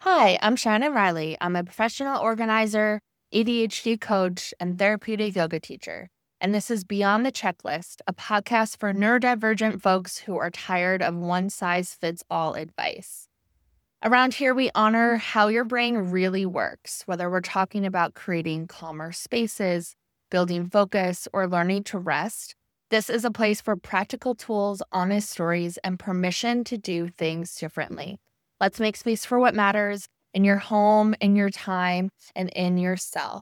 Hi, I'm Shannon Riley. I'm a professional organizer, ADHD coach, and therapeutic yoga teacher. And this is Beyond the Checklist, a podcast for neurodivergent folks who are tired of one size fits all advice. Around here, we honor how your brain really works, whether we're talking about creating calmer spaces, building focus, or learning to rest. This is a place for practical tools, honest stories, and permission to do things differently. Let's make space for what matters in your home, in your time, and in yourself.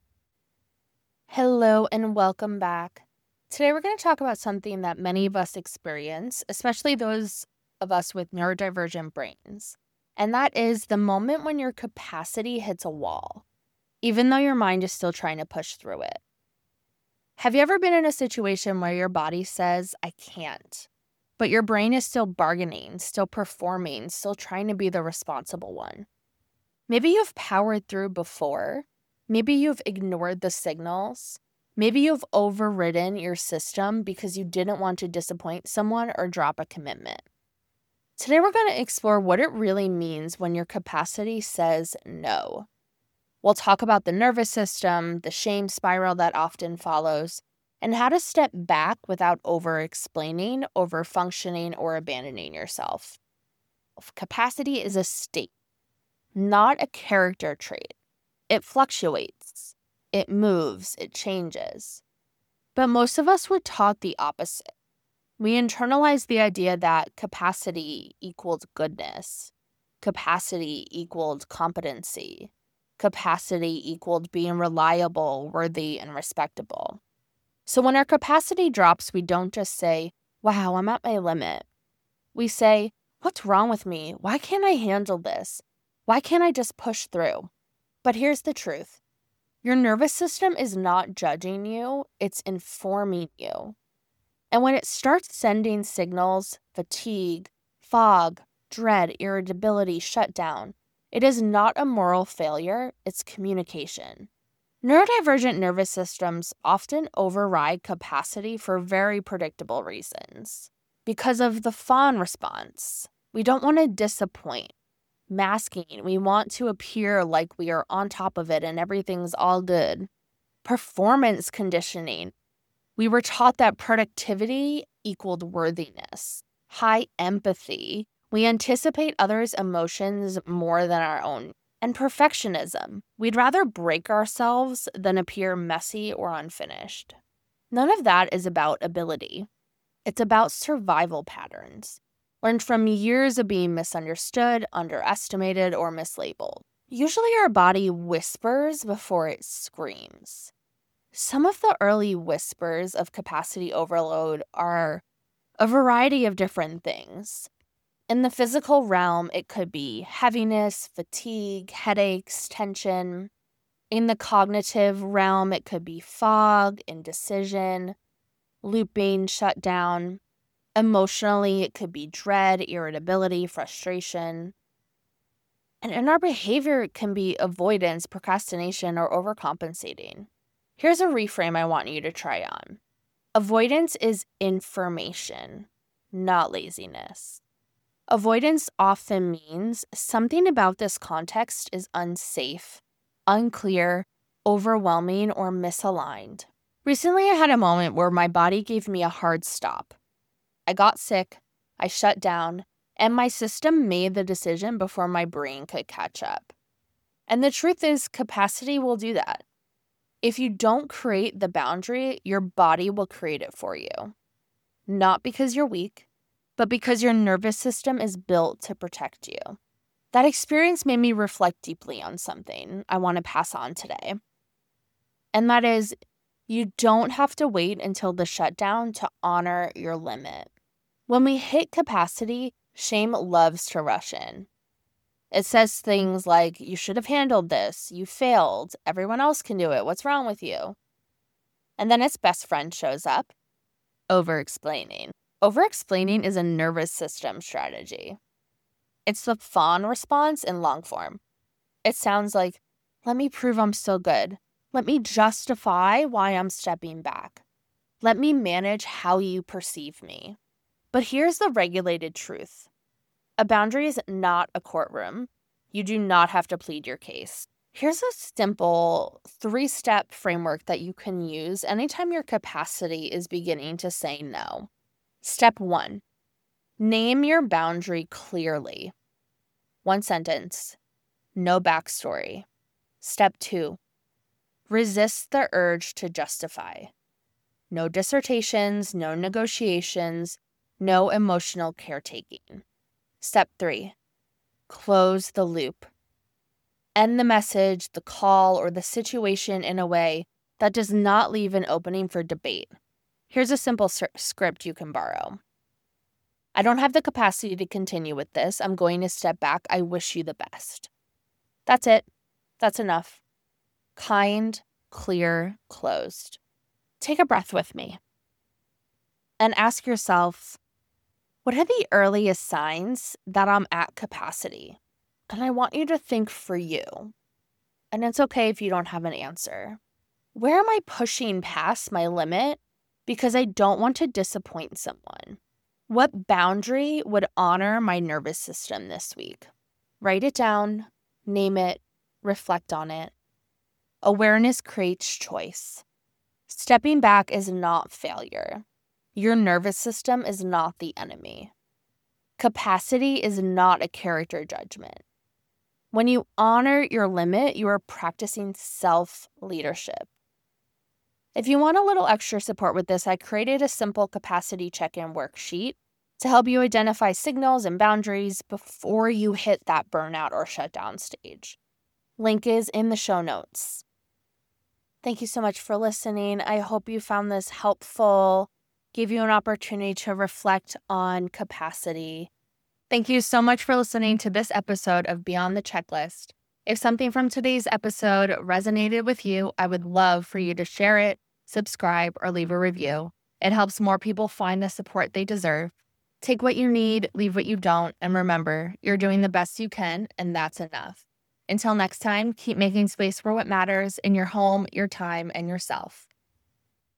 Hello, and welcome back. Today, we're going to talk about something that many of us experience, especially those of us with neurodivergent brains. And that is the moment when your capacity hits a wall, even though your mind is still trying to push through it. Have you ever been in a situation where your body says, I can't, but your brain is still bargaining, still performing, still trying to be the responsible one? Maybe you've powered through before. Maybe you've ignored the signals. Maybe you've overridden your system because you didn't want to disappoint someone or drop a commitment. Today, we're going to explore what it really means when your capacity says no. We'll talk about the nervous system, the shame spiral that often follows, and how to step back without over-explaining, over-functioning, or abandoning yourself. Capacity is a state, not a character trait. It fluctuates, it moves, it changes. But most of us were taught the opposite. We internalized the idea that capacity equaled goodness, capacity equaled competency, capacity equaled being reliable, worthy, and respectable. So when our capacity drops, we don't just say, wow, I'm at my limit. We say, what's wrong with me? Why can't I handle this? Why can't I just push through? But here's the truth. Your nervous system is not judging you, it's informing you. And when it starts sending signals, fatigue, fog, dread, irritability, shutdown, it is not a moral failure, it's communication. Neurodivergent nervous systems often override capacity for very predictable reasons. Because of the fawn response, we don't want to disappoint. Masking, we want to appear like we are on top of it and everything's all good. Performance conditioning. We were taught that productivity equaled worthiness. High empathy. We anticipate others' emotions more than our own. And perfectionism. We'd rather break ourselves than appear messy or unfinished. None of that is about ability. It's about survival patterns, learned from years of being misunderstood, underestimated, or mislabeled. Usually our body whispers before it screams. Some of the early whispers of capacity overload are a variety of different things. In the physical realm, it could be heaviness, fatigue, headaches, tension. In the cognitive realm, it could be fog, indecision, looping, shutdown. Emotionally, it could be dread, irritability, frustration. And in our behavior, it can be avoidance, procrastination, or overcompensating. Here's a reframe I want you to try on. Avoidance is information, not laziness. Avoidance often means something about this context is unsafe, unclear, overwhelming, or misaligned. Recently, I had a moment where my body gave me a hard stop. I got sick, I shut down, and my system made the decision before my brain could catch up. And the truth is, capacity will do that. If you don't create the boundary, your body will create it for you. Not because you're weak, but because your nervous system is built to protect you. That experience made me reflect deeply on something I want to pass on today. And that is, you don't have to wait until the shutdown to honor your limit. When we hit capacity, shame loves to rush in. It says things like, you should have handled this, you failed, everyone else can do it, what's wrong with you? And then its best friend shows up, over-explaining. Over-explaining is a nervous system strategy. It's the fawn response in long form. It sounds like, let me prove I'm still good. Let me justify why I'm stepping back. Let me manage how you perceive me. But here's the regulated truth. A boundary is not a courtroom. You do not have to plead your case. Here's a simple 3-step framework that you can use anytime your capacity is beginning to say no. Step 1, name your boundary clearly. 1 sentence, no backstory. Step 2, resist the urge to justify. No dissertations, no negotiations, no emotional caretaking. Step 3, close the loop. End the message, the call, or the situation in a way that does not leave an opening for debate. Here's a simple script you can borrow. I don't have the capacity to continue with this. I'm going to step back. I wish you the best. That's it. That's enough. Kind, clear, closed. Take a breath with me and ask yourself, what are the earliest signs that I'm at capacity? And I want you to think for you. And it's okay if you don't have an answer. Where am I pushing past my limit because I don't want to disappoint someone? What boundary would honor my nervous system this week? Write it down, name it, reflect on it. Awareness creates choice. Stepping back is not failure. Your nervous system is not the enemy. Capacity is not a character judgment. When you honor your limit, you are practicing self-leadership. If you want a little extra support with this, I created a simple capacity check-in worksheet to help you identify signals and boundaries before you hit that burnout or shutdown stage. Link is in the show notes. Thank you so much for listening. I hope you found this helpful, gave you an opportunity to reflect on capacity. Thank you so much for listening to this episode of Beyond the Checklist. If something from today's episode resonated with you, I would love for you to share it, subscribe, or leave a review. It helps more people find the support they deserve. Take what you need, leave what you don't, and remember, you're doing the best you can, and that's enough. Until next time, keep making space for what matters in your home, your time, and yourself.